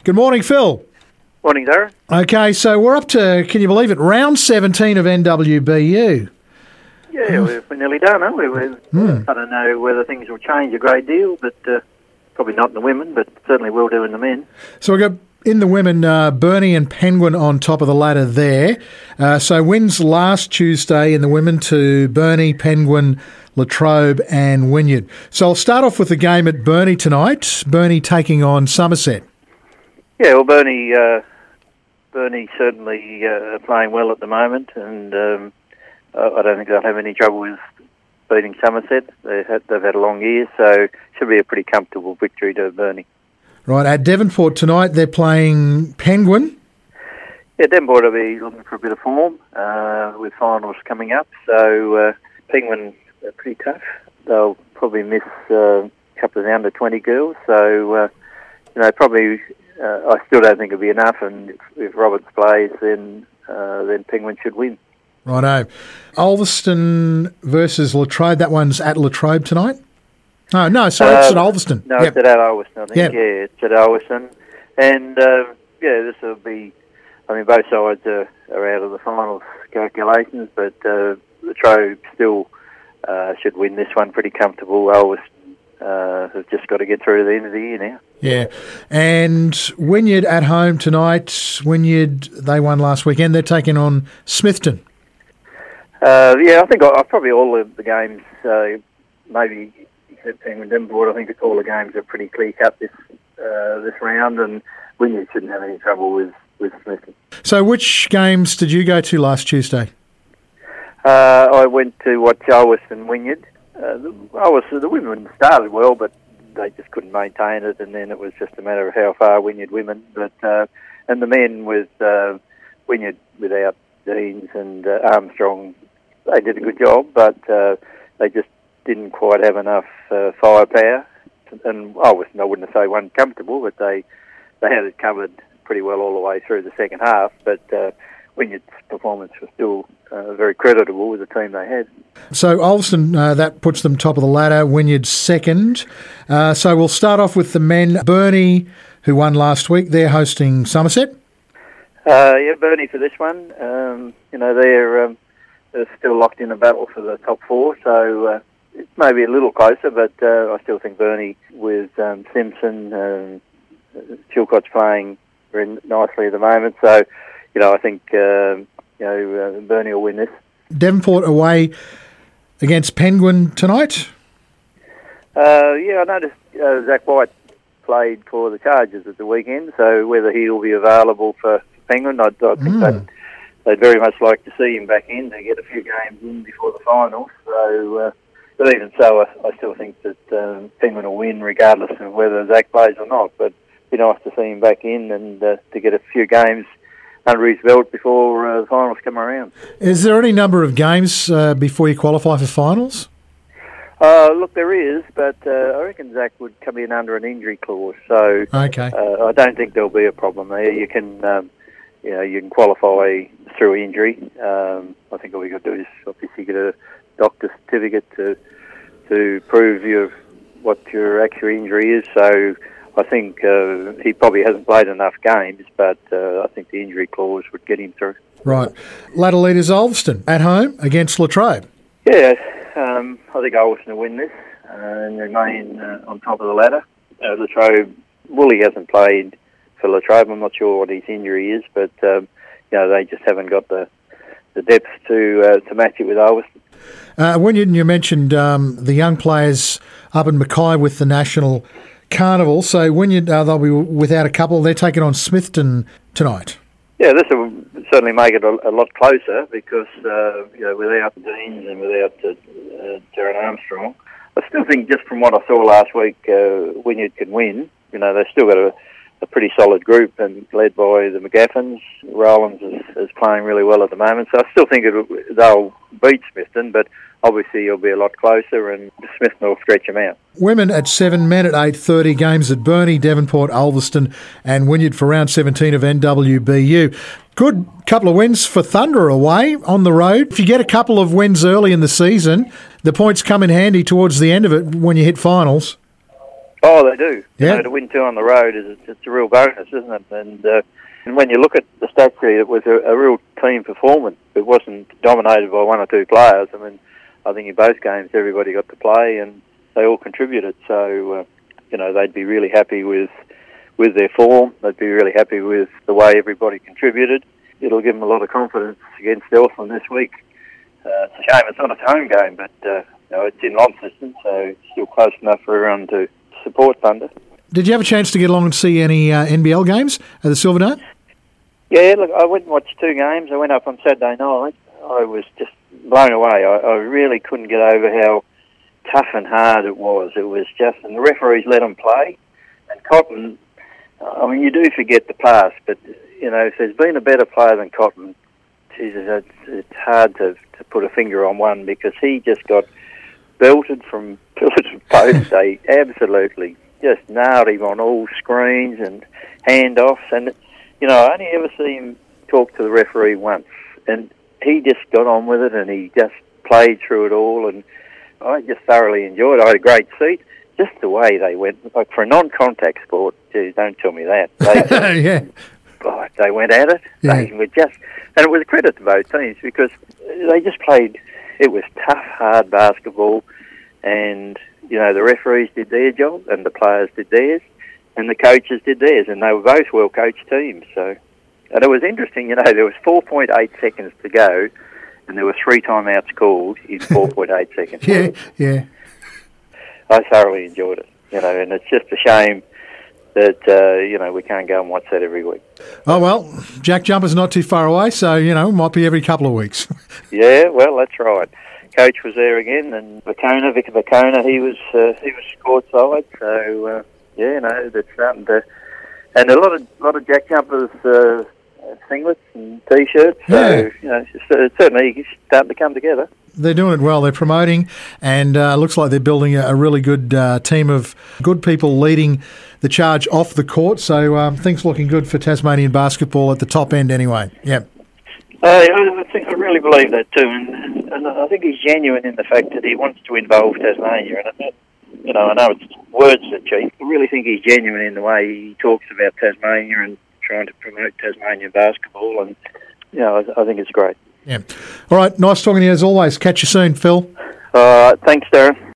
Good morning, Phil. Morning, Darren. Okay, so we're up to, can you believe it, round 17 of NWBU. Yeah, we're nearly done, aren't we? I don't know whether things will change a great deal, but probably not in the women, but certainly will do in the men. So we've got in the women, Burnie and Penguin on top of the ladder there. So wins last Tuesday in the women to Burnie, Penguin, Latrobe and Wynyard. So I'll start off with the game at Burnie tonight. Burnie taking on Somerset. Yeah, well, Burnie certainly playing well at the moment, and I don't think they'll have any trouble with beating Somerset. They've had a long year, so should be a pretty comfortable victory to Burnie. Right, at Devonport tonight, they're playing Penguin. Yeah, Devonport will be looking for a bit of form with finals coming up, so Penguin are pretty tough. They'll probably miss a couple of the under-20 girls, so probably I still don't think it'll be enough, and if Roberts plays, then Penguin should win. Righto. Ulverston versus Latrobe. That one's at Latrobe tonight? No, sorry, it's at Ulverston. No, It's at Ulverston, I think. Yep. Yeah, it's at Ulverston. And, this will be, both sides are out of the finals calculations, but Latrobe still should win this one pretty comfortable. Ulverston have just got to get through to the end of the year now. Yeah. And Wynyard at home tonight. Wynyard, they won last weekend. They're taking on Smithton. I think probably all of the games, maybe except Penguin Devonport, I think all the games are pretty clear-cut this round, and Wynyard shouldn't have any trouble with Smithton. So which games did you go to last Tuesday? I went to watch Ulverston Wynyard. The women started well, but they just couldn't maintain it, and then it was just a matter of how far Wynyard women. But and the men with Wynyard without Deans and Armstrong, they did a good job, but they just didn't quite have enough firepower. And I wouldn't say one comfortable, but they had it covered pretty well all the way through the second half. But Wynyard's performance was still very creditable with the team they had. So Ulverston, that puts them top of the ladder. Wynyard second. So we'll start off with the men. Burnie, who won last week, they're hosting Somerset. Burnie for this one. They're still locked in a battle for the top four, so it's maybe a little closer, but I still think Burnie with Simpson, Chilcott's playing very nicely at the moment, so I think Burnie will win this. Devonport away against Penguin tonight? I noticed Zach White played for the Chargers at the weekend, so whether he'll be available for Penguin, I think they'd very much like to see him back in to get a few games in before the finals. So, but even so, I still think that Penguin will win regardless of whether Zach plays or not. But it'd be nice to see him back in and to get a few games under his belt before the finals come around. Is there any number of games before you qualify for finals? Look, there is, but I reckon Zach would come in under an injury clause. So okay. I don't think there'll be a problem there. You can, you can qualify through injury. I think all you got to do is obviously get a doctor's certificate to prove what your actual injury is. So I think he probably hasn't played enough games, but I think the injury clause would get him through. Right. Ladder leaders Ulverston at home against Latrobe. Yeah, I think Ulverston will win this and remain on top of the ladder. Latrobe, Woolley hasn't played for Latrobe. I'm not sure what his injury is, but they just haven't got the depth to match it with Ulverston. When you mentioned the young players up in Mackay with the National Carnival, so they'll be without a couple. They're taking on Smithton tonight. Yeah, this will certainly make it a lot closer because without Dean and without Darren Armstrong, I still think just from what I saw last week, Wynyard can win. They've still got a pretty solid group and led by the McGaffins. Rowlands is playing really well at the moment, so I still think they'll beat Smithton, but obviously it'll be a lot closer and Smithton will stretch them out. Women at 7, men at 8:30, games at Burnie, Devonport, Ulverston and Wynyard for round 17 of NWBU. Good couple of wins for Thunder away on the road. If you get a couple of wins early in the season, the points come in handy towards the end of it when you hit finals. Oh, they do. Yeah. You know, to win 2 on the road it's a real bonus, isn't it? And when you look at the stat sheet, it was a real team performance. It wasn't dominated by 1 or 2 players. I mean, I think in both games everybody got to play and they all contributed. So, you know, they'd be really happy with their form. They'd be really happy with the way everybody contributed. It'll give them a lot of confidence against Eltham this week. It's a shame it's not a home game, but you know, it's in Launceston, so it's still close enough for everyone to support Thunder. Did you have a chance to get along and see any NBL games at the Silverdome? Yeah, look, I went and watched 2 games. I went up on Saturday night. I was just blown away. I really couldn't get over how tough and hard it was. It was just, and the referees let them play. And Cotton, I mean, you do forget the past, but, you know, if there's been a better player than Cotton, Jesus, it's hard to put a finger on one, because he just got belted from pillar to post. They absolutely just nailed him on all screens and handoffs. And, you know, I only ever see him talk to the referee once. And he just got on with it and he just played through it all. And I just thoroughly enjoyed it. I had a great seat. Just the way they went, like for a non-contact sport, geez, don't tell me that. They Yeah. God, they went at it. Yeah. They were just, and it was a credit to both teams because they just played. It was tough, hard basketball, and you know the referees did their job, and the players did theirs, and the coaches did theirs, and they were both well-coached teams. So, and it was interesting. You know, there was 4.8 seconds to go, and there were 3 timeouts called in 4.8 seconds. Yeah, yeah. I thoroughly enjoyed it. You know, and it's just a shame that, you know, we can't go and watch that every week. Oh, well, Jack Jumper's not too far away, so, you know, it might be every couple of weeks. Yeah, well, that's right. Coach was there again, and Vic Vacona, he was courtside, so, yeah, you know, they're starting to... And a lot of Jack Jumpers singlets and T-shirts, so, you know, it's certainly starting to come together. They're doing it well. They're promoting, and it looks like they're building a really good team of good people leading the charge off the court. So things looking good for Tasmanian basketball at the top end anyway. Yeah. I really believe that too, and I think he's genuine in the fact that he wants to involve Tasmania. And you know, I know it's words that cheap. I really think he's genuine in the way he talks about Tasmania and trying to promote Tasmanian basketball, and you know, I think it's great. Yeah. All right. Nice talking to you as always. Catch you soon, Phil. Thanks, Darren.